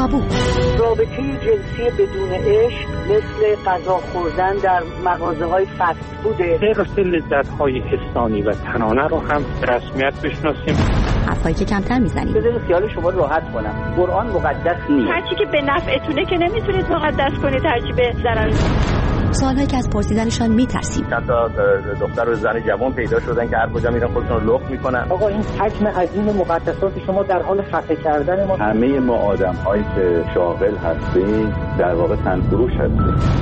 تابو. رابطه جنسی بدون عشق مثل غذا خوردن در مغازه‌های فست فوده. حفظ لذت‌های حسانی و تنانه رو هم به رسمیت بشناسیم. حرفایی که کمتر میزنیم. بذارید خیال شما راحت کنم. قرآن مقدس نیست. هرچی که به نفعتونه که نمیتونید مقدس کنید، هرچی به ضرر. سوالهایی که از پرسیدنشان میترسیم. چند تا دختر و زن جوان پیدا شدن که هر کجا میرن خودشون رو لخت میکنن. آقا این حجم عظیم مقدسات شما در حال خفه کردن ما. همه ما آدم‌هایی که شاغل هستیم در واقع تنفروش هستیم.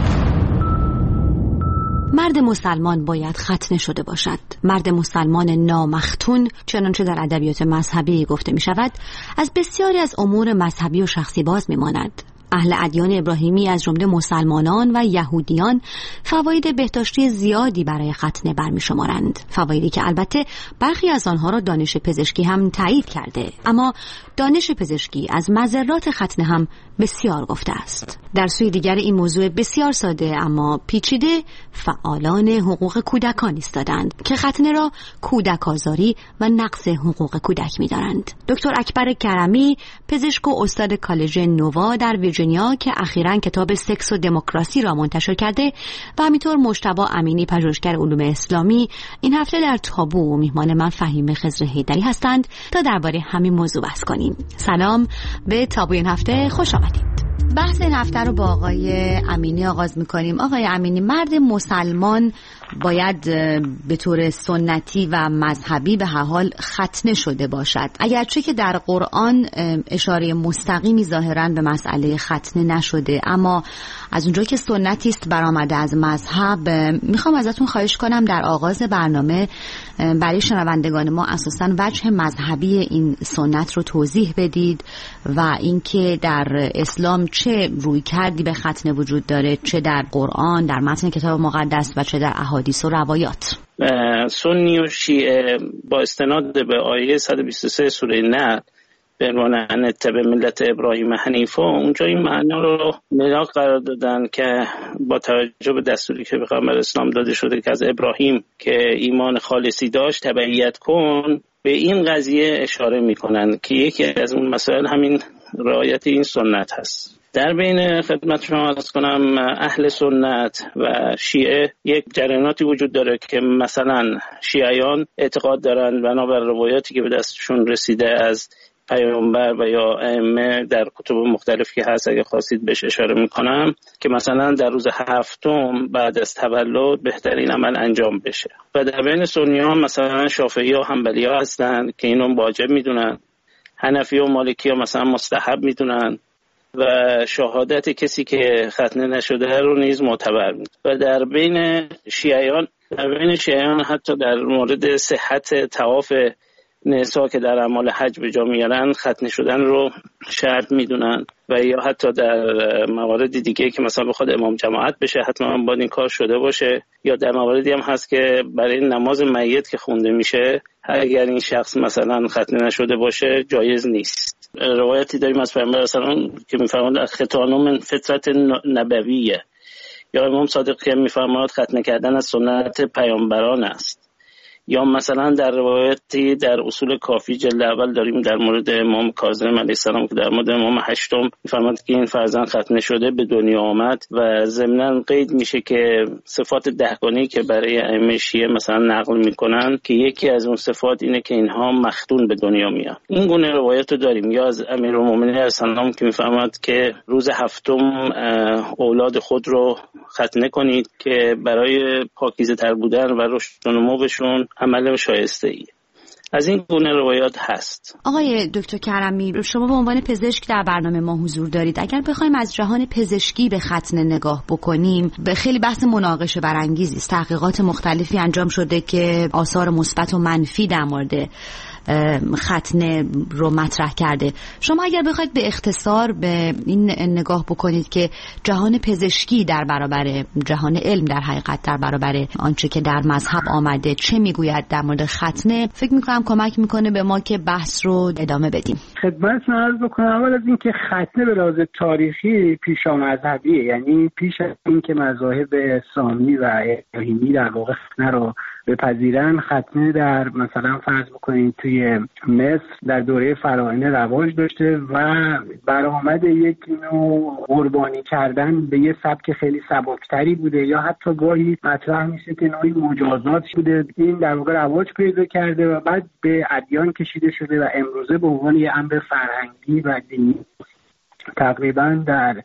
مرد مسلمان باید ختنه شده باشد. مرد مسلمان نامختون، چنانچه در ادبیات مذهبی گفته می شود، از بسیاری از امور مذهبی و شخصی باز می ماند. اهل ادیان ابراهیمی از جمله مسلمانان و یهودیان فواید بهداشتی زیادی برای ختنه برمی‌شمارند، فوایدی که البته برخی از آنها را دانش پزشکی هم تایید کرده، اما دانش پزشکی از مضرات ختنه هم بسیار گفته است. در سوی دیگر این موضوع بسیار ساده اما پیچیده، فعالان حقوق کودکان ایستادند که ختنه را کودک آزاری و نقض حقوق کودک می‌دانند. دکتر اکبر کرمی، پزشک و استاد کالج نووا در ویرجینیا که اخیراً کتاب سکس و دموکراسی را منتشر کرده و همینطور مجتبی امینی، پژوهشگر علوم اسلامی، این هفته در تابو میهمان من فهیم خضر حیدری هستند تا درباره همین موضوع بحث کنیم. سلام، به تابو این هفته خوش آمدید. بحث این هفته رو با آقای امینی آغاز میکنیم. آقای امینی، مرد مسلمان باید به طور سنتی و مذهبی به هر حال ختنه شده باشد، اگرچه که در قرآن اشاره مستقیمی ظاهراً به مسئله ختنه نشده، اما از اونجا که سنتی است برآمده از مذهب، میخوام ازتون خواهش کنم در آغاز برنامه برای شنوندگان ما اساساً وجه مذهبی این سنت رو توضیح بدید و اینکه در اسلام چه رویکردی به ختنه وجود داره، چه در قرآن، در متن کتاب مقدس و چه در احادیث و روایات. سنی و شیعه با استناد به آیه 123 سوره نحل به عنوان ان اتبع ملت ابراهیم حنیفا، اونجا این معنا رو ملاک قرار دادن که با توجه به دستوری که پیغمبر اسلام داده شده که از ابراهیم که ایمان خالصی داشت تبعیت کن، به این قضیه اشاره میکنن که یکی از اون مسائل همین رعایت این سنت هست. در بین خدمت شما عرض کنم اهل سنت و شیعه یک جریاناتی وجود داره که مثلا شیعیان اعتقاد دارن بنابر روایاتی که به دستشون رسیده از پیامبر و یا ائمه در کتب مختلف که هست، اگه خواستید بهش اشاره میکنم، که مثلا در روز هفتم بعد از تولد بهترین عمل انجام بشه. و در بین سنی ها مثلا شافعی ها حنبلی ها هستن که اینو واجب میدونن، حنفی و مالکی ها مثلا مستحب میدونن و شهادت کسی که ختنه نشده رو نیز معتبر میدونن. و در بین شیعیان حتی در مورد صحت طواف نسا که در اعمال حج به جا میارن ختنه شدن رو شرط میدونن و یا حتی در موارد دیگه که مثلا بخواد امام جماعت بشه حتما باید این کار شده باشه، یا در مواردی هم هست که برای نماز میت که خونده میشه اگر این شخص مثلا ختنه نشده باشه جایز نیست. روایتی داریم از پیامبر اصلا که میفرماید ختان من فطرت نبویه، یا امام صادق که میفرماید ختنه کردن از سنت پیامبران است. یا مثلا در روایتی در اصول کافی جلد اول داریم در مورد امام کاظم علیه السلام که در مورد امام هشتم می‌فرماید که این فرزند ختنه شده به دنیا آمد و ضمناً قید میشه که صفات دهگانه‌ای که برای ائمه شیعه مثلا نقل میکنن که یکی از اون صفات اینه که اینها مختون به دنیا میان. این گونه روایت رو داریم. یا از امیرالمومنین علیه السلام که می‌فرماید که روز هفتم اولاد خود رو ختنه کنید که برای پاکیزه تر بودن و رشد و نموشون عمل شایسته ای. از این گونه روایات هست. آقای دکتر کرمی، شما به عنوان پزشک در برنامه ما حضور دارید. اگر بخوایم از جهان پزشکی به ختنه نگاه بکنیم، به خیلی بحث مناقشه برانگیزی است. تحقیقات مختلفی انجام شده که آثار مثبت و منفی در مورد ختنه رو مطرح کرده. شما اگر بخواید به اختصار به این نگاه بکنید که جهان پزشکی در برابر جهان علم در حقیقت در برابر آنچه که در مذهب آمده چه میگوید در مورد ختنه، فکر میکنم کمک میکنه به ما که بحث رو ادامه بدیم. خدمتتون عرض بکنم اول از این که ختنه به لحاظ تاریخی پیشا مذهبیه، یعنی پیش از این که مذاهب سامی و ابراهیمی در واقع ختنه رو بپذیرن. ختنه در مثلا فرض بکنید توی مصر در دوره فراعنه رواج داشته و برآمد یک نوع قربانی کردن به یه سبک خیلی سبکتری بوده یا حتی گاهی مطرح میشه که نوعی مجازات بوده. این در واقع رواج پیدا کرده و بعد به ادیان کشیده شده و امروزه به عنوان یه امر فرهنگی و دینی تقریبا در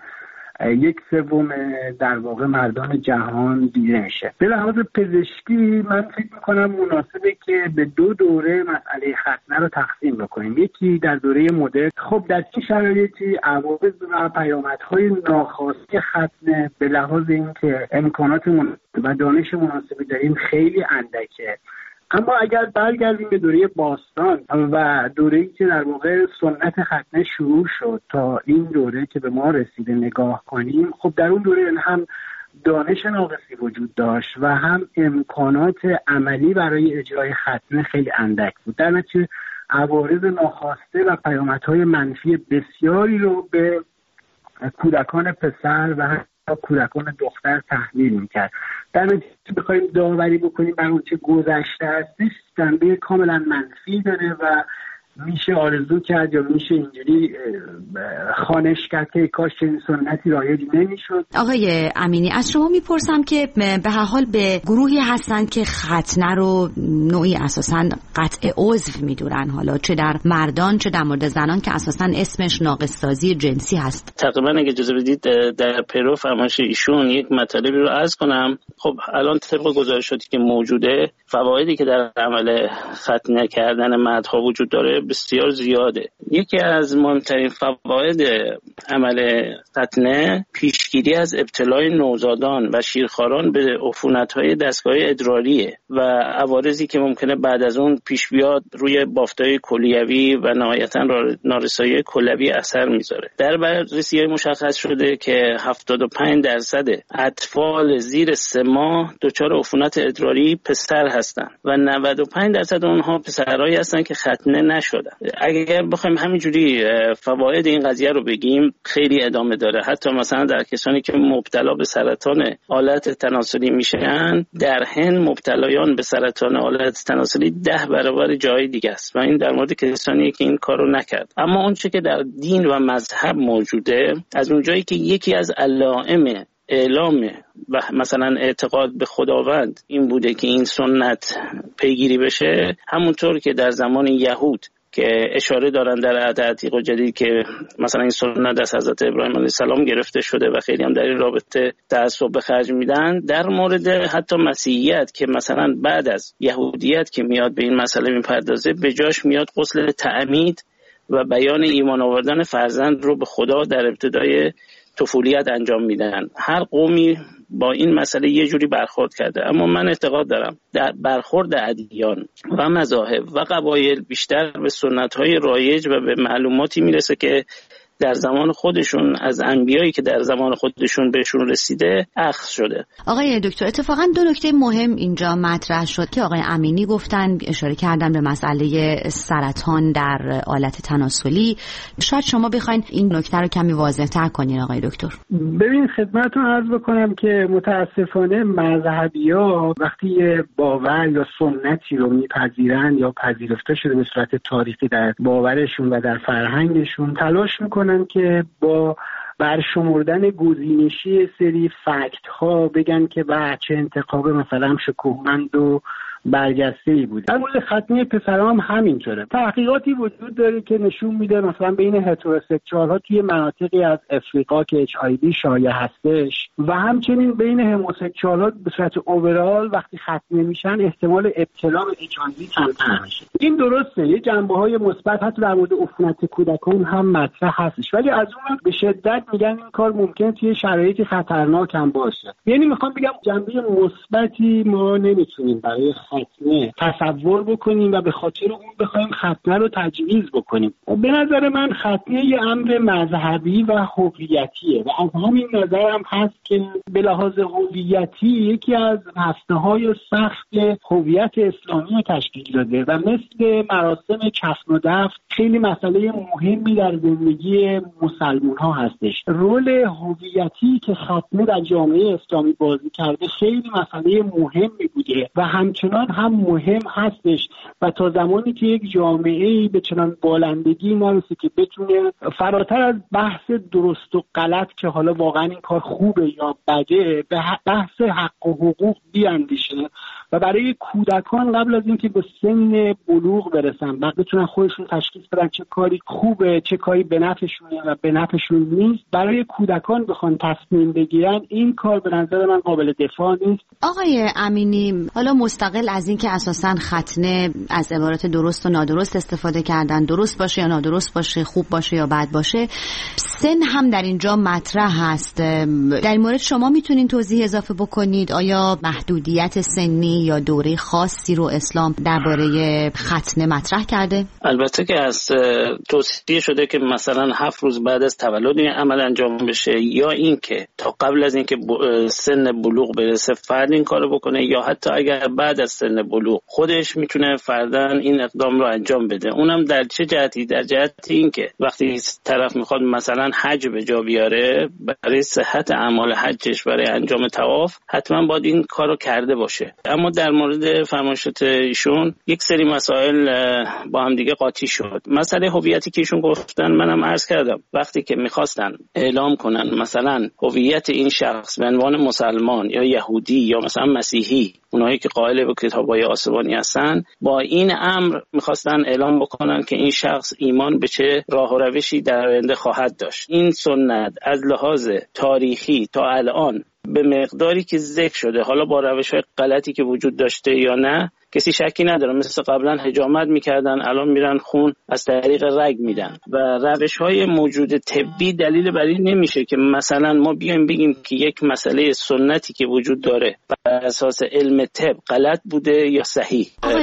1/3 در واقع مردان جهان دیده میشه. به لحاظ پزشکی من فکر میکنم مناسبه که به 2 دوره مسئله ختنه رو تقسیم بکنیم. یکی در دوره مدرن، خب در چه شرایطی عوارض و پیامدهای ناخواسته ختنه به لحاظ اینکه امکانات مناسب و دانش مناسبی داریم خیلی اندکه. اما اگر برگردیم به دوره باستان و دوره‌ای که در واقع سنت ختنه شروع شد تا این دوره که به ما رسیده نگاه کنیم، خب در اون دوره هم دانش ناقصی وجود داشت و هم امکانات عملی برای اجرای ختنه خیلی اندک بود. در نتیجه عوارض ناخواسته و پیامدهای منفی بسیاری رو به کودکان پسر و کودکان دختر تحمیل میکرد. در نتیجه بخوایم داوری بکنیم بر اون چه گذشته هستش، جنبه کاملا منفی داره و میشه آرزو کرد یا میشه اینجوری خوانش کرد که کاش این سنتی رایج نمیشد. آقای امینی، از شما میپرسم که به هر حال به گروهی هستن که ختنه رو نوعی اساساً قطع عضو میدونن، حالا چه در مردان چه در مورد زنان، که اساساً اسمش ناقص‌سازی جنسی هست. تقریبا اگه اجازه بدید در پیرو فرمایش ایشون یک مطلبی رو عرض کنم. خب الان طبق گزارشاتی که موجوده، فوایدی که در عمل ختنه کردن مردها وجود داره بسیار زیاده. یکی از مهمترین فواید عمل ختنه پیشگیری از ابتلای نوزادان و شیرخواران به عفونت‌های دستگاه ادراریه و عوارضی که ممکنه بعد از اون پیش بیاد روی بافت‌های کلیوی و نهایتاً نارسایی کلوی اثر میذاره. در بررسی‌های مشخص شده که 75% اطفال زیر 3 ماه دچار عفونت ادراری پسر هستند و 95% اونها پسرایی هستند که ختنه نشدن. اگر بخوایم همینجوری فواید این قضیه رو بگیم خیلی ادامه داره. حتی مثلا در کسانی که مبتلا به سرطان آلت تناسلی میشن، در هند مبتلایان به سرطان آلت تناسلی 10 برابر جای دیگه است و این در مورد کسانی که این کارو نکرد. اما اون چه که در دین و مذهب موجوده، از اونجایی که یکی از علائم اعلام و مثلا اعتقاد به خداوند این بوده که این سنت پیگیری بشه، همونطور که در زمان یهود که اشاره دارن در عهد عتیق و جدید که مثلا این سنت از حضرت ابراهیم علیه السلام گرفته شده و خیلی هم در این رابطه تعصب به خرج میدن، در مورد حتی مسیحیت که مثلا بعد از یهودیت که میاد به این مسئله میپردازه، به جاش میاد غسل تعمید و بیان ایمان آوردن فرزند رو به خدا در ابتدای طفولیت انجام میدن. هر قومی با این مسئله یه جوری برخورد کرده، اما من اعتقاد دارم در برخورد ادیان و مذاهب و قبایل بیشتر به سنت‌های رایج و به معلوماتی میرسه که در زمان خودشون از انبیایی که در زمان خودشون بهشون رسیده اخذ شده. آقای دکتر، اتفاقا 2 نکته مهم اینجا مطرح شد که آقای امینی گفتن، اشاره کردن به مسئله سرطان در آلت تناسلی. شاید شما بخواین این نکته رو کمی واضح‌تر کنین آقای دکتر. ببین خدمتتون عرض بکنم که متاسفانه مذهبی‌ها وقتی باور یا سنتی رو میپذیرن یا پذیرفته شده به صورت تاریخی در باورشون و در فرهنگشون، تلاش میکنن که با برشمردن گزینشی سری فکت ها بگن که چه انتخاب مثلا شکوهمند و برجسته‌ای بود. در مورد ختنه پسران هم همینطوره. تحقیقاتی وجود داره که نشون میده مثلا بین هتروسکسوال ها توی مناطقی از افریقا که HIV شایع هستش و همچنین بین هموسکسوال ها به صورت اوورال وقتی ختنه میشن احتمال ابتلا به HIV کمتر میشه. این درسته، یه جنبه‌های مثبت حتی در مورد عفونت کودکان هم مطرح هستش، ولی از اون به شدت میگن این کار ممکنه توی شرایطی خطرناک هم باشه. یعنی میخوام بگم جنبه مثبتی ما نمیتونیم برای ختنه تصور بکنیم و به خاطر اون بخوایم ختنه رو تجویز بکنیم. به نظر من ختنه یه امر مذهبی و هویتیه و از همین نظر هم هست که به لحاظ هویتی یکی از هسته‌های سخت هویت اسلامی رو تشکیل داده و مثل مراسم کفن و دفن خیلی مسئله مهمی در زندگی مسلمان‌ها هستش. رول هویتی که ختنه در جامعه اسلامی بازی کرده خیلی مسئله مهمی بوده و همچنان الان هم مهم هستش و تا زمانی که یک جامعه‌ای به چنان بالندگی نرسه که بتونه فراتر از بحث درست و غلط که حالا واقعا این کار خوبه یا بده، به بحث حق و حقوق بیاندیشه و برای کودکان قبل از اینکه به سن بلوغ برسن بعد بتونن خودشون تشخیص بدن چه کاری خوبه، چه کاری به نفعشونه و به نفعشون نیست، برای کودکان بخوان تصمیم بگیرن، این کار به نظر من قابل دفاع نیست. آقای امینی، حالا مستقل از اینکه اساساً ختنه از عبارات درست و نادرست استفاده کردن، درست باشه یا نادرست باشه، خوب باشه یا بد باشه، سن هم در اینجا مطرح هست. در این مورد شما میتونین توضیح اضافه بکنید؟ آیا محدودیت سنی یا دوره خاصی رو اسلام درباره ختنه مطرح کرده؟ البته که از توصیه شده که مثلا 7 روز بعد از تولد این عمل انجام بشه، یا اینکه تا قبل از اینکه سن بلوغ برسه فرد این کارو بکنه، یا حتی اگر بعد از سن بلوغ خودش میتونه فرداً این اقدام رو انجام بده. اونم در چه جهتی؟ در جهت اینکه وقتی طرف میخواد مثلا حج به جا بیاره، برای صحت اعمال حجش، برای انجام طواف حتما باید این کارو کرده باشه. اما در مورد فرمایشات ایشون یک سری مسائل با هم دیگه قاطی شد. مسئله هویتی که ایشون گفتن، منم عرض کردم وقتی که میخواستن اعلام کنن مثلا هویت این شخص به عنوان مسلمان یا یهودی یا مثلا مسیحی، اونایی که قائل به کتاب‌های آسمانی هستن، با این امر میخواستن اعلام بکنن که این شخص ایمان به چه راه و روشی در آینده خواهد داشت. این سنت از لحاظ تاریخی تا الان به مقداری که ذکر شده، حالا با روش‌های غلطی که وجود داشته یا نه، کسی شکی نداره مثل قبلا حجامت میکردن، الان میرن خون از طریق رگ میدن و روش‌های موجود طبی دلیل بر این نمیشه که مثلا ما بیایم بگیم که یک مسئله سنتی که وجود داره بر اساس علم طب غلط بوده یا صحیح.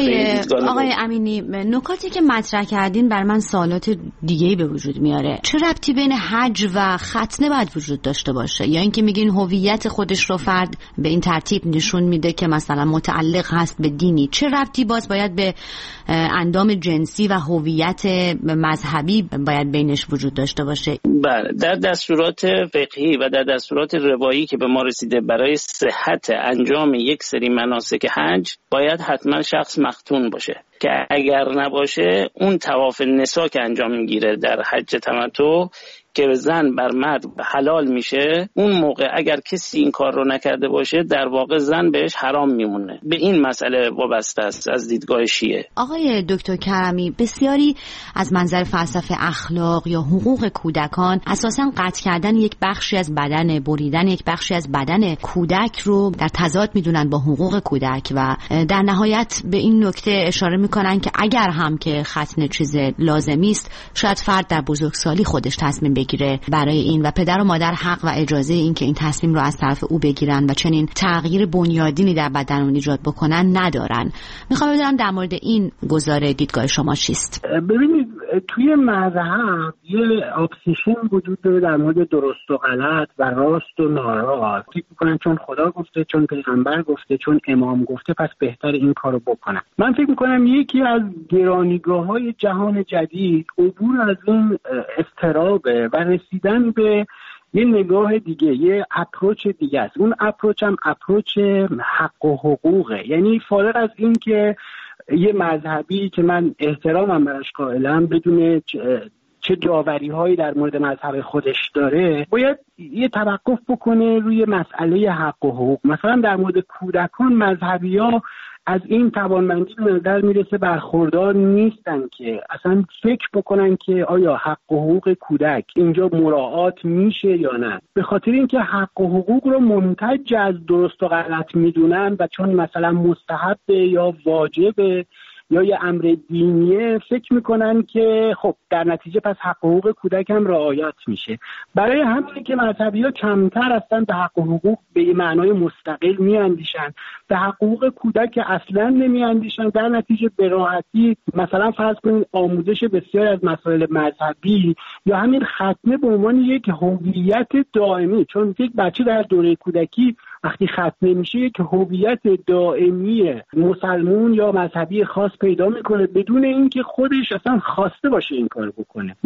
آقای امینی، نکاتی که مطرح کردین بر من سوالات دیگه‌ای به وجود میاره. چه ربطی بین حج و ختنه باید وجود داشته باشه؟ یا اینکه میگین هویت خودش رو فرد به این ترتیب نشون میده که مثلا متعلق هست به دینی، چه ربطی باز باید به اندام جنسی و هویت مذهبی باید بینش وجود داشته باشه؟ بله، در دستورات فقهی و در دستورات روایی که به ما رسیده برای صحت انجام یک سری مناسک حج باید حتما شخص مختون باشه که اگر نباشه اون طواف نسا که انجام میگیره در حج تمتع که زن بر مرد حلال میشه، اون موقع اگر کسی این کار رو نکرده باشه در واقع زن بهش حرام میمونه. به این مسئله وابسته است از دیدگاه شیعه. آقای دکتر کرمی، بسیاری از منظر فلسفه اخلاق یا حقوق کودکان اساساً قطع کردن یک بخشی از بدن، بریدن یک بخشی از بدن کودک رو در تضاد میدونن با حقوق کودک و در نهایت به این نکته اشاره میکنن که اگر هم که ختنه چیز لازمی است، شاید فرد در بزرگسالی خودش تصمیم بگیره برای این و پدر و مادر حق و اجازه این که این تصمیم رو از طرف او بگیرن و چنین تغییر بنیادینی در بدن اون ایجاد بکنن ندارن. میخوام بدونم در مورد این گزاره دیدگاه شما چیست؟ ببینید، توی مذهب یه ابسیشن وجود داره در مورد درست و غلط و راست و ناراست. فکر میکنن چون خدا گفته، چون پیغمبر گفته، چون امام گفته، پس بهتر این کارو بکنن. من فکر میکنم یکی از گرانیگاه‌های جهان جدید عبور از این اضطرابه و رسیدن به یه نگاه دیگه، یه اپروچ دیگه است. اون اپروچ هم اپروچ حق و حقوقه. یعنی فارغ از این که یه مذهبی که من احترامم براش قائلم بدون چه جاوری هایی در مورد مذهب خودش داره، باید یه توقف بکنه روی مسئله حق و حقوق. مثلا در مورد کودکان مذهبی ها از این توانمندی به نظر میرسه برخوردار نیستن که اصلا فکر بکنن که آیا حق و حقوق کودک اینجا مراعات میشه یا نه. به خاطر اینکه حق و حقوق رو منتج از درست و غلط میدونن و چون مثلا مستحبه یا واجبه یا یه امر دینیه، فکر میکنن که خب در نتیجه پس حق و حقوق کودک هم رعایت میشه. برای همینه که مذهبی‌ها کمتر هستن به حق و حقوق به معنای مستقل میاندیشن، به حق و حقوق کودک اصلا نمیاندیشن. در نتیجه به راحتی مثلا فرض کنید آموزش بسیار از مسائل مذهبی یا همین ختنه به عنوان یک هویت دائمی، چون یک بچه در دوره کودکی وقتی ختنه میشه یک هویت دائمی مسلمون یا مذهبی خاص پیدا میکنه بدون اینکه خودش اصلا خواسته باشه این کار بکنه.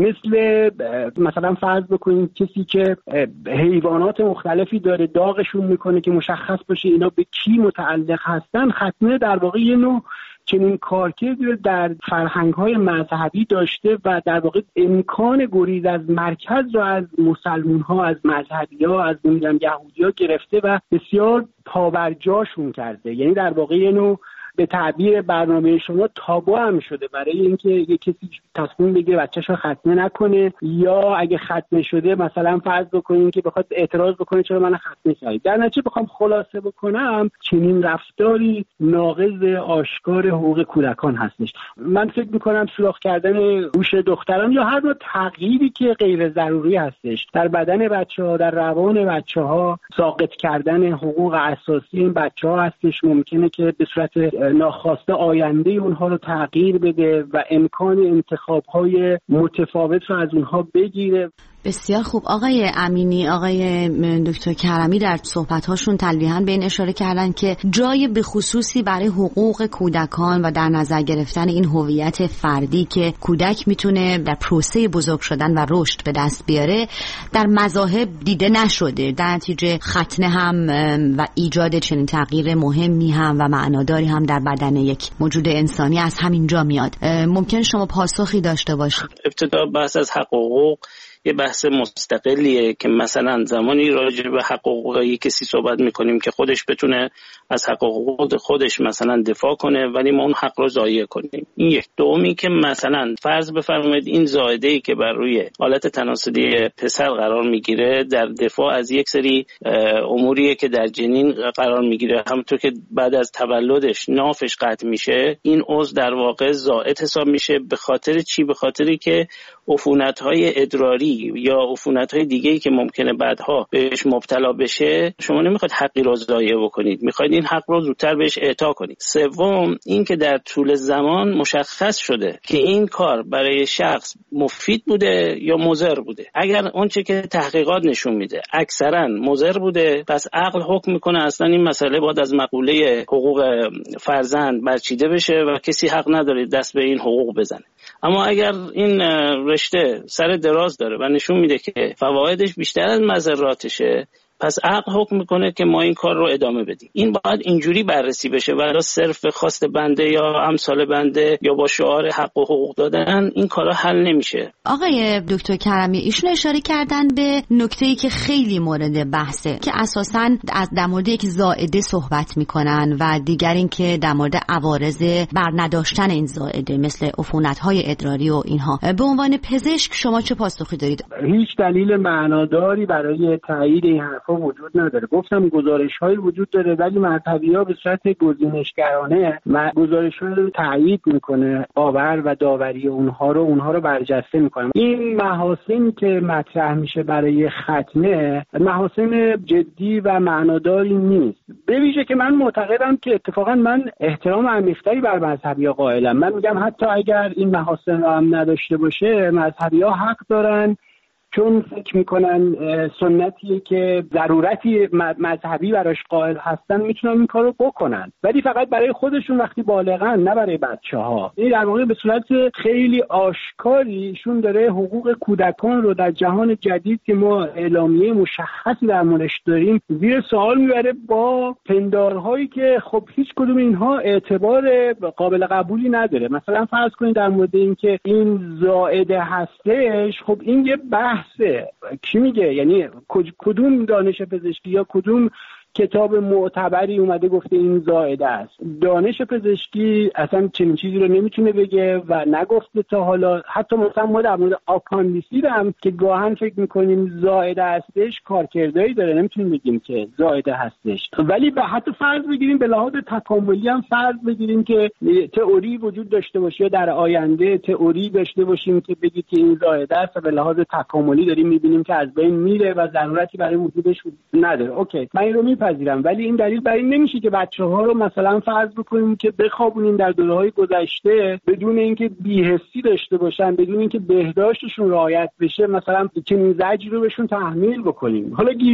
مثلا فرض بکنید کسی که حیوانات مختلفی داره داغشون میکنه که مشخص باشه اینا به کی متعلق هستن، ختنه در واقع یه نوع چنین کارکردی رو در فرهنگ‌های مذهبی داشته و در واقع امکان گریز از مرکز رو از مسلمان‌ها، از مذهبی‌ها، از یهودی‌ها گرفته و بسیار پابرجاشون کرده. یعنی در واقع یه نوع به تعبیر برنامه شما تابو هم شده برای اینکه یک کسی تصمیم بگیره بچه‌شو ختنه نکنه، یا اگه ختنه شده مثلا فرض بکنین که بخواد اعتراض بکنه چرا من ختنه کردید. در نتیجه بخوام خلاصه بکنم چنین رفتاری ناقض آشکار حقوق کودکان هستش. من فکر می‌کنم سوراخ کردن گوش دختران یا هر نوع تغییری که غیر ضروری هستش در بدن بچه‌ها، در روان بچه‌ها، ساقط کردن حقوق اساسی این بچه‌ها هستش، ممکنه که به صورت ناخواسته آینده اونها رو تغییر بده و امکان انتخاب‌های متفاوت رو از اونها بگیره. بسیار خوب. آقای امینی، آقای دکتر کرمی در صحبت‌هاشون تلویحاً به این اشاره کردن که جای به خصوصی برای حقوق کودکان و در نظر گرفتن این هویت فردی که کودک میتونه در پروسه بزرگ شدن و رشد به دست بیاره در مذاهب دیده نشده. در نتیجه ختنه هم و ایجاد چنین تغییر مهمی هم و معناداری هم در بدن یک موجود انسانی از همین جا میاد. ممکن شما پاسخی داشته باشید؟ ابتدا بحث از حقوق یه بحث مستقلیه که مثلا زمانی راجع به حقوق یک کسی صحبت میکنیم که خودش بتونه از حقوق خودش مثلا دفاع کنه ولی ما اون حق رو ضایع کنیم. این یک. دومی که مثلا فرض بفرمایید این زایده‌ای که بر روی حالت تناسلی پسر قرار میگیره در دفاع از یک سری اموریه که در جنین قرار میگیره، همونطور که بعد از تولدش نافش قطع میشه این عضو در واقع زائد حساب میشه. به خاطر چی؟ به خاطری که عفونت‌های ادراری یا عفونت‌های دیگه‌ای که ممکنه بعدها بهش مبتلا بشه، شما نمیخواید حقی رو ضایع بکنید، میخواید این حق رو زودتر بهش اعطا کنید. سوم این که در طول زمان مشخص شده که این کار برای شخص مفید بوده یا مضر بوده. اگر اونچه که تحقیقات نشون میده اکثرا مضر بوده، پس عقل حکم میکنه اصلا این مسئله باید از مقوله حقوق فرزند برچیده بشه و کسی حق نداره دست به این حقوق بزنه. اما اگر این رشته سر دراز داره و نشون میده که فوایدش بیشتر از مضراتشه، پس عقل حکم میکنه که ما این کار رو ادامه بدیم. این باید اینجوری بررسی بشه و صرف خواست بنده یا امثال بنده یا با شعار حق و حقوق دادن این کارا حل نمیشه. آقای دکتر کرمی ایشون اشاره کردن به نکته‌ای که خیلی مورد بحثه که اساساً در مورد یک زائده صحبت میکنن و دیگر این که در مورد عوارض بر نداشتن این زائده مثل عفونت‌های ادراری و اینها. به عنوان پزشک شما چه پاسخی دارید؟ هیچ دلیل معناداری برای تایید این وجود نداره. گفتم گزارش‌هایی وجود داره ولی مذهبی‌ها به صورت گزینشگرانه گزارش‌ها رو تایید میکنه، باور و داوری اونها رو برجسته میکنه. این محاسنی که مطرح میشه برای ختنه محاسن جدی و معناداری نیست. به ویژه که من معتقدم که اتفاقا من احترام عمیق‌تری بر مذهبی‌ها قائلم. من میگم حتی اگر این محاسن رو هم نداشته باشه مذهبی‌ها حق دارن، چون فکر میکنن سنتیه که ضرورتی مذهبی براش قائل هستن میتونن این کارو بکنن، ولی فقط برای خودشون وقتی بالغن، نه برای بچه‌ها. این در واقع به صورت خیلی آشکاریشون داره حقوق کودکان رو در جهان جدید که ما اعلامیه مشخصی در موردش داریم زیر سوال میبره با پندارهایی که خب هیچ کدوم اینها اعتبار قابل قبولی نداره. مثلا فرض کنید در مورد این که این زائده هستش، خب این یه بحثه. کی میگه؟ یعنی کدوم دانش پزشکی یا کدوم کتاب معتبری اومده گفته این زائده است؟ دانش پزشکی اصلا چنین چیزی رو نمیتونه بگه و نگفته تا حالا. حتی مثلا ما در مورد آپاندیسیت هم که گاهن فکر میکنیم زائده هستش کارکردهایی داره، نمیتونیم بگیم که زائده هستش. ولی به حتی فرض بگیریم به لحاظ تکاملی هم فرض بگیریم که تئوری وجود داشته باشه، در آینده تئوری داشته باشیم که بگی که این زائده است و به لحاظ تکاملی داریم میبینیم که از بین میره و ضرورتی برای وجودش نداره. اوکی، من این رو میپذیرم، ولی این دلیل برای این نمیشه که بچه‌ها رو مثلا فرض بکنیم که بخوابونیم در دوره‌های گذشته بدون اینکه بی‌حسی داشته باشن، بدون اینکه بهداشتشون رعایت بشه، مثلا چنین زجری رو بهشون تحمیل بکنیم. حالا گیریم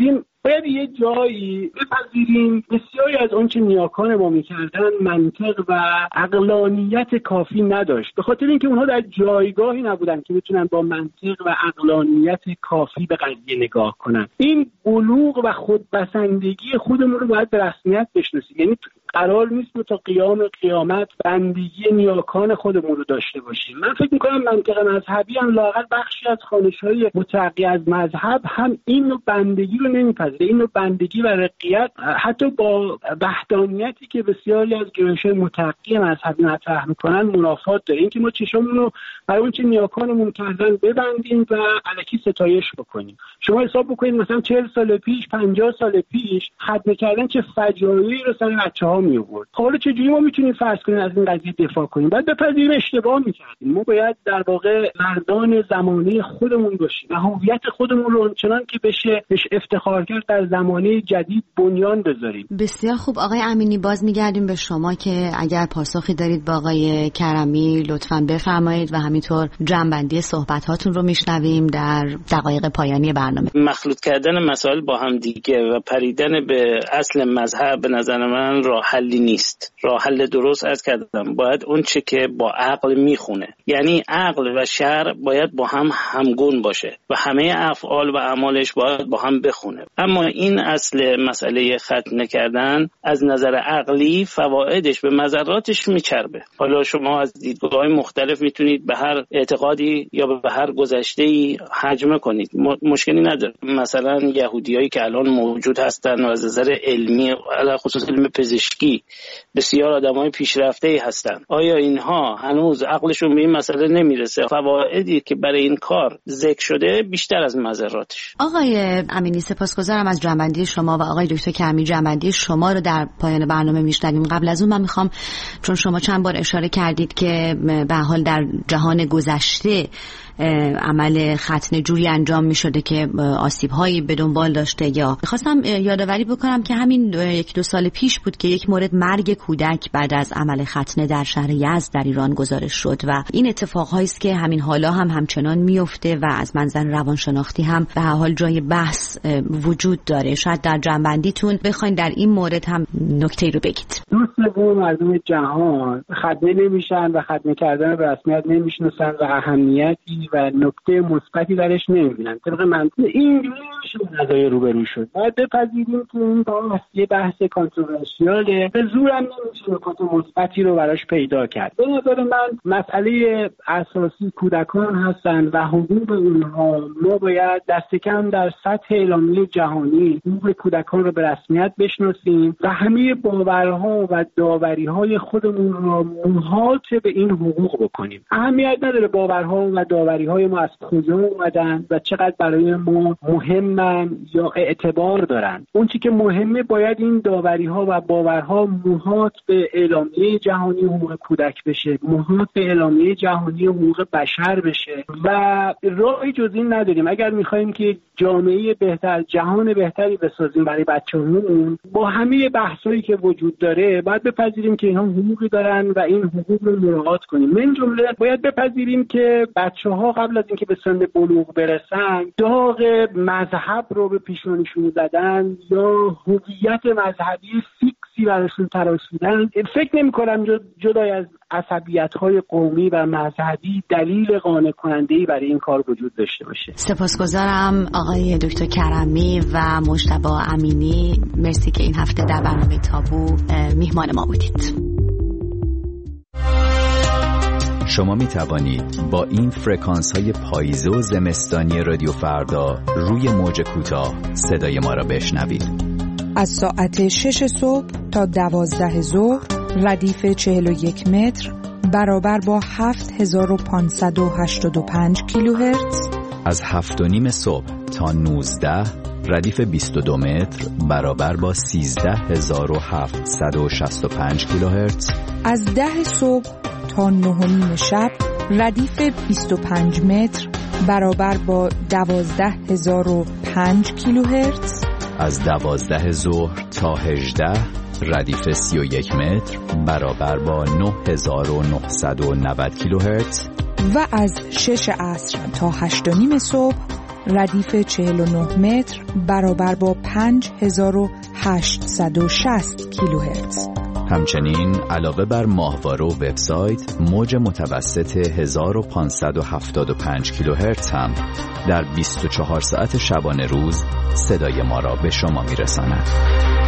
باید یه جایی بپذیریم بسیاری از اون چه نیاکان ما میکردن منطق و عقلانیت کافی نداشت، به خاطر اینکه اونها در جایگاهی نبودن که بتونن با منطق و عقلانیت کافی به قضیه نگاه کنن. این بلوغ و خودپسندگی خودمون رو باید به رسمیت بشناسیم. یعنی قرار نیست تا قیامت بندگی نیاکان خودمون رو داشته باشیم. من فکر میکنم منطق مذهبی هم لااقل بخشی از خوانش‌های متعقی از مذهب هم این نوع بندگی رو نمیپذیره. این نوع بندگی و رقیت حتی با وحدانیتی که بسیاری از گرایش‌های متعقی مذهبی مطرح میکنن منافات داره. اینکه ما چشممون رو برای اون چه نیاکانمون کردن ببندیم و الکی ستایش بکنیم. شما حساب بکنید مثلا 40 سال پیش 50 سال پیش ختنه کردن چه فجایعی رو سر بچه‌ها می آورد. حالا چجوری ما میتونیم فرض کنیم از این قضیه دفاع کنیم؟ باید بپذیریم اشتباه میکردیم. ما باید در واقع مردان زمانه خودمون باشیم و هویت خودمون رو چنان که بهش افتخار کرد در زمانه جدید بنیان بذاریم. بسیار خوب آقای امینی، باز میگردیم به شما که اگر پاسخی دارید با آقای کرمی لطفاً بفرمایید و همینطور جمع‌بندی صحبت‌هاتون رو میشنویم در دقایق پایانی برنامه. مخلوط کردن مسائل با هم دیگه و پریدن به اصل مذهب به نظر من راه حلی نیست. راه حل درست از کردم باید اون چه که با عقل میخونه، یعنی عقل و شرع باید با هم همگون باشه و همه افعال و اعمالش باید با هم بخونه. اما این اصل مسئله ختنه کردن از نظر عقلی فوایدش به مضراتش میچربه. حالا شما از دیدگاه‌های مختلف میتونید به هر اعتقادی یا به هر گذشته‌ای حجمه کنید، مشکلی نداره. مثلا یهودیایی که الان موجود هستن و از نظر علمی علاوه خصوص علم پزشکی بسیار آدمای پیشرفته‌ای هستن، آیا اینها هنوز عقلشون به این مسئله نمیرسه؟ فوایدی که برای این کار ذکر شده بیشتر از مضراتش. آقای امینی سپاسگزارم از جنبندی شما و آقای دکتر کرمی جنبندی شما رو در پایان برنامه میشنویم. قبل از اون من میخوام، چون شما چند بار اشاره کردید که به حال در جهان گذشته عمل ختنه جوری انجام می شده که آسیب هایی به دنبال داشته، یا خواستم یادآوری بکنم که همین 1-2 سال پیش بود که یک مورد مرگ کودک بعد از عمل ختنه در شهر یزد در ایران گزارش شد و این اتفاق هایی است که همین حالا هم همچنان میفته و از منظر روانشناختی هم به هر حال جای بحث وجود داره. شاید در جنبندیتون بخواید در این مورد هم نکته رو بگید. 2/3 مردم جهان ختنه نمیشن و ختنه کردن به رسمیت نمیشناسن و اهمیتی و نکته مثبتی درش نمیبینن. طبق منطق اینجوری نمیشه با قضیه روبرو شد. باید بپذیریم که این یه بحث کانتروورشیاله، به زورم نمیشه نکات مثبتی رو براش پیدا کرد. به نظر من مسئله اساسی کودکان هستن و حقوق اونها. ما باید دست کم در سطح اعلامیه جهانی حقوق کودکان رو به رسمیت بشناسیم و همه باورها و داوری‌های خودمون رو محاط به این حقوق بکنیم. اهمیت نداره باورها و داوری‌های ما از کجا اومدن و چقدر برای ما مهمن یا اعتبار دارن. اون چیزی که مهمه باید این داوری‌ها و باورها محاط به اعلامیه جهانی حقوق کودک بشه، محاط به اعلامیه جهانی حقوق بشر بشه و راهی جز این نداریم. اگر می‌خوایم که جامعه بهتر، جهان بهتری بسازیم برای بچه‌مون، با همه بحثایی که وجود داره باید بپذیریم که اینها حقوقی دارن و این حقوق رو مراعات کنیم. من جمله باید بپذیریم که بچه‌ها قبل از اینکه به سن بلوغ برسن داغ مذهب رو به پیشونیشون زدن یا هویت مذهبی فیکسی براشون تراشیدن. فکر نمی‌کنم جدای از عصبیت‌های قومی و مذهبی دلیل قانع کننده‌ای برای این کار وجود داشته باشه. سپاسگزارم آقای دکتر کرمی و مجتبی امینی. مرسی که این هفته در برنامه تابو میهمان ما بودید. شما می توانید با این فرکانس های پاییزه و زمستانی رادیو فردا روی موج کوتاه صدای ما را بشنوید. از ساعت 6 صبح تا 12 ظهر ردیف 41 متر برابر با 7585 کیلوهرتز. از 7:30 صبح تا 19 ردیف 22 متر برابر با 13765 کیلوهرتز. از 10 صبح تا 9 شب ردیف 25 متر برابر با 12005 کیلوهرتز. از 12 ظهر تا 18 ردیف 31 متر برابر با 9990 کیلوهرتز. و از 6 عصر تا 8:30 صبح ردیف 49 متر برابر با 5860 کیلوهرتز. همچنین علاوه بر ماهواره و وبسایت، موج متوسط 1575 کیلوهرتز هم در 24 ساعت شبانه روز صدای ما را به شما میرساند.